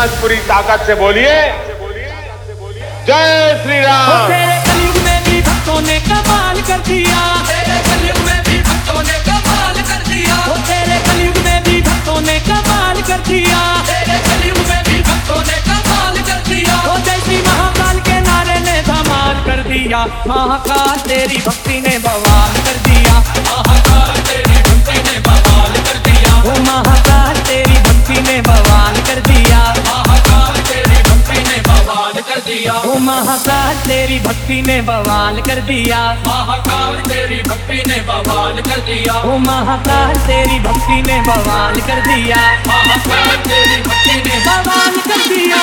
साथ पूरी ताकत से बोलिए जय श्री राम। तेरे कलयुग में भी भक्तों ने कमाल कर दिया, तेरे कलयुग में भी भक्तों ने कमाल कर दिया, तेरे कलयुग में भी भक्तों ने कमाल कर दिया, तेरे कलयुग में भी भक्तों ने कमाल कर दिया। जैसी महाकाल के नारे ने धमाल कर दिया, महाकाल तेरी भक्ति ने बवाल कर दिया, महाकाल तेरी भक्ति ने बवाल कर दिया, ओ महाकाल तेरी भक्ति ने बवाल कर दिया, महाकाल तेरी भक्ति ने बवाल कर दिया, ओ महाकाल तेरी भक्ति ने बवाल कर दिया, महाकाल तेरी भक्ति ने बवाल कर दिया, ओ महाकाल तेरी भक्ति ने बवाल कर दिया, महाकाल तेरी भक्ति ने बवाल कर दिया।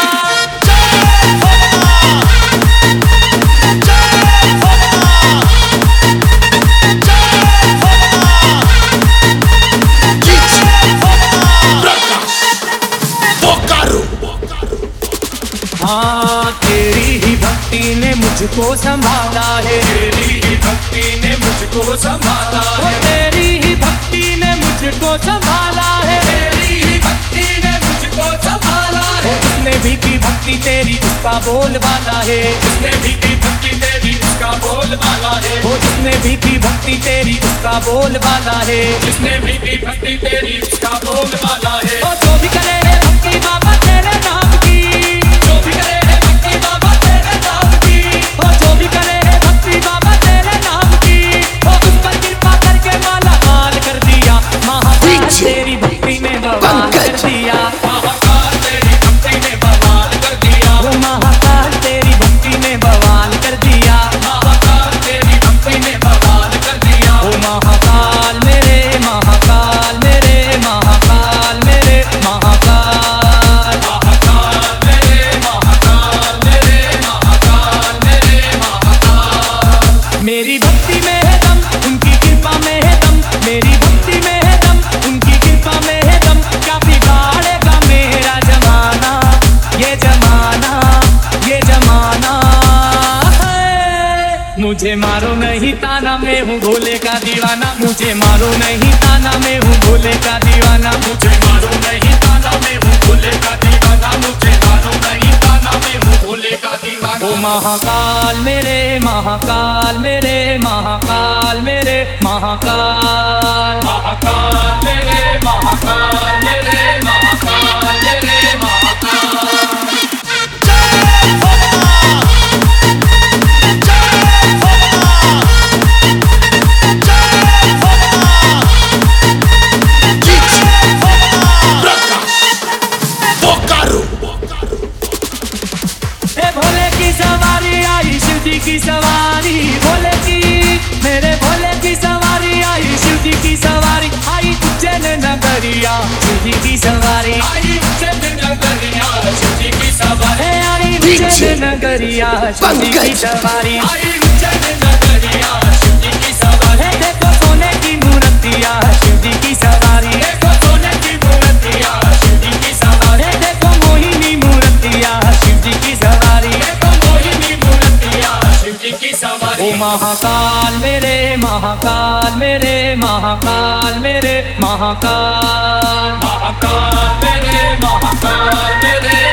हाँ तेरी ही भक्ति ने मुझको संभाला है, तेरी ही भक्ति ने मुझको संभाला है, तेरी ही भक्ति ने मुझको संभाला है, तेरी ही भक्ति ने मुझको संभाला है। जिसने भी की भक्ति तेरी उसका बोलबाला है, जिसने भी की भक्ति तेरी उसका बोलबाला है, वो जिसने भी की भक्ति तेरी उसका बोलबाला है, जिसने भी की भक्ति तेरी उसका बोलबाला है। और जो भी करे भक्ति बाबा तेरे नाम की, जो भी करे भक्ति बाबा तेरे नाम की, और जो भी करे भक्ति बाबा तेरे नाम की, और उस पर कृपा करके माला माल कर दिया, महाकाल तेरी भक्ति ने बवाल कर दिया, महाकाल तेरी भक्ति ने बवाल कर दिया, वो महाकाल तेरी भक्ति ने बवाल कर दिया, महाकाल तेरी भक्ति ने बवाल कर दिया, ओ महाकाल मेरे महाकाल मेरे महाकाल मेरे महाकाल, महाकाल मेरे महाकाल मेरे महाकाल मेरे महाकाल। मेरी भक्ति में है दम, उनकी कृपा में है दम, मेरी भक्ति में है दम, उनकी कृपा में है दम। क्या बिगाड़ेगा मेरा जमाना, ये जमाना, ये जमाना है। मुझे मारो नहीं ताना, मैं हूँ भोले का दीवाना, मुझे मारो नहीं ताना, मैं हूँ भोले का दीवाना, मुझे मारो नहीं ताना, मैं हूँ भोले का दीवाना, मुझे मारो नहीं ताना, मैं हूँ भोले का दीवाना। ओ महाकाल मेरे महाकाल मेरे महाकाल मेरे महाकाल, महाकाल मेरे महाकाल मेरे महाकाल मेरे महाकाल। भोले की सवारी आई शिव जी की सवारी, भोले की मेरे भोले की सवारी आई शिव जी की सवारी, आई उज्जैन नगरिया शिव जी की सवारी, आई उज्जैन नगरिया शिव जी की सवारी, आई उज्जैन नगरिया शिव जी की सवारी, आई उज्जैन नगरिया शिव जी की सवारी। देखो सोने की मूर्तियाँ शिव जी की सवारी, देखो सोने की मूर्तियाँ शिव जी की सवारी, देखो मोहिनी मूर्तियाँ शिव जी की सवारी, देखो मोहिनी मूर्तियाँ शिव जी की सवारी। ओ महाकाल मेरे महाकाल मेरे महाकाल मेरे महाकाल, महाकाल मेरे महाकाल मेरे